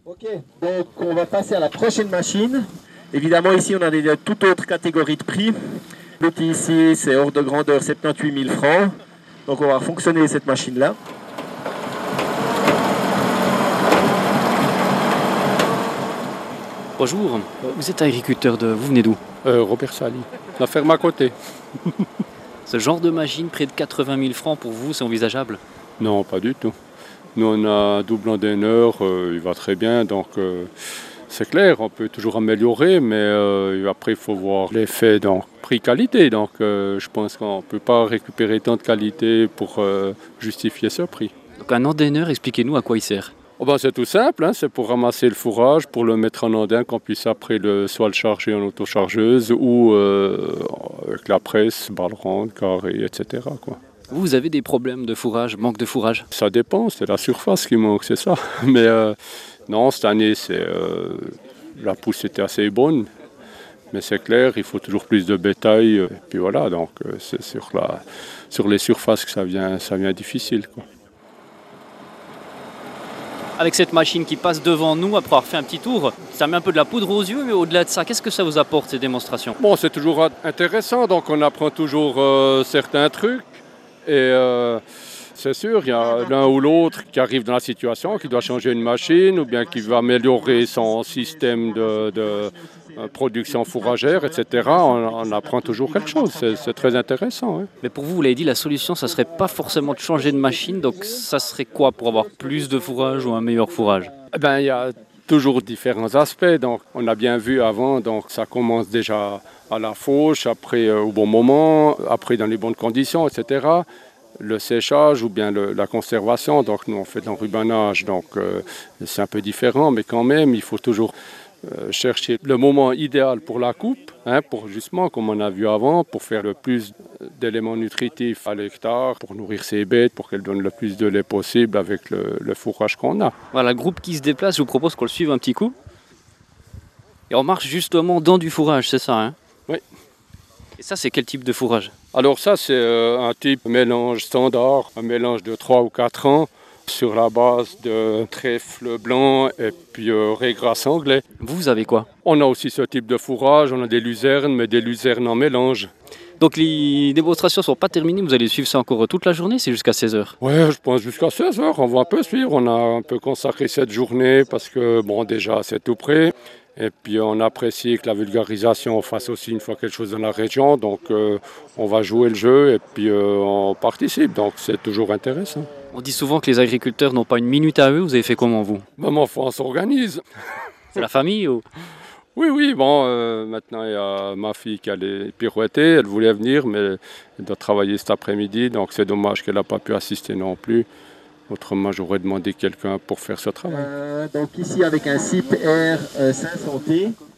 Ok, donc on va passer à la prochaine machine. Évidemment, ici, on a des toute autre catégorie de prix. L'outil ici, c'est hors de grandeur 78 000 francs. Donc on va fonctionner cette machine-là. Bonjour, vous êtes agriculteur vous venez d'où? Robert Sali, la ferme à côté. Ce genre de machine, près de 80 000 francs pour vous, c'est envisageable? Non, pas du tout. Nous, on a un double endaineur, il va très bien, donc c'est clair, on peut toujours améliorer, mais après, il faut voir l'effet donc prix-qualité. Donc, je pense qu'on ne peut pas récupérer tant de qualité pour justifier ce prix. Donc un endaineur, expliquez-nous à quoi il sert. Oh ben, c'est tout simple, hein, c'est pour ramasser le fourrage, pour le mettre en andain, qu'on puisse après soit le charger en autochargeuse ou avec la presse, balle ronde, carré, etc. quoi. Vous avez des problèmes de fourrage, manque de fourrage? Ça dépend, c'est la surface qui manque, c'est ça. Mais non, cette année, la pousse était assez bonne. Mais c'est clair, il faut toujours plus de bétail. Et puis voilà, donc c'est sur les surfaces que ça vient difficile, quoi. Avec cette machine qui passe devant nous, après avoir fait un petit tour, ça met un peu de la poudre aux yeux, mais au-delà de ça, qu'est-ce que ça vous apporte, ces démonstrations? Bon, c'est toujours intéressant, donc on apprend toujours certains trucs. Et c'est sûr, il y a l'un ou l'autre qui arrive dans la situation, qui doit changer une machine, ou bien qui veut améliorer son système de production fourragère, etc. On apprend toujours quelque chose, c'est très intéressant. Hein. Mais pour vous, vous l'avez dit, la solution, ça ne serait pas forcément de changer de machine, donc ça serait quoi pour avoir plus de fourrage ou un meilleur fourrage? Eh ben, il y a toujours différents aspects, donc on a bien vu avant, donc ça commence déjà à la fauche, après au bon moment, après dans les bonnes conditions, etc. Le séchage ou bien la conservation, donc nous on fait de l'enrubanage, donc c'est un peu différent, mais quand même il faut toujours chercher le moment idéal pour la coupe, hein, pour justement, comme on a vu avant, pour faire le plus d'éléments nutritifs à l'hectare, pour nourrir ses bêtes, pour qu'elles donnent le plus de lait possible avec le fourrage qu'on a. Voilà, le groupe qui se déplace, je vous propose qu'on le suive un petit coup. Et on marche justement dans du fourrage, c'est ça, hein? Oui. Et ça, c'est quel type de fourrage? Alors ça, c'est un type mélange standard, un mélange de 3 ou 4 ans, sur la base de trèfle blanc et puis raigrasse anglais. Vous avez quoi? On a aussi ce type de fourrage, on a des luzernes, mais des luzernes en mélange. Donc les démonstrations ne sont pas terminées, vous allez suivre ça encore toute la journée, c'est jusqu'à 16h? Oui, je pense jusqu'à 16h, on va un peu suivre. On a un peu consacré cette journée parce que, bon, déjà, c'est tout près. Et puis on apprécie que la vulgarisation fasse aussi une fois quelque chose dans la région. Donc on va jouer le jeu et puis on participe. Donc c'est toujours intéressant. On dit souvent que les agriculteurs n'ont pas une minute à eux. Vous avez fait comment, vous? Ben, mon enfant, on s'organise. C'est la famille ou... Oui, bon, maintenant il y a ma fille qui allait pirouetter. Elle voulait venir, mais elle doit travailler cet après-midi. Donc c'est dommage qu'elle n'a pas pu assister non plus. Autrement, j'aurais demandé quelqu'un pour faire ce travail. Donc ici avec un CIP R 500T.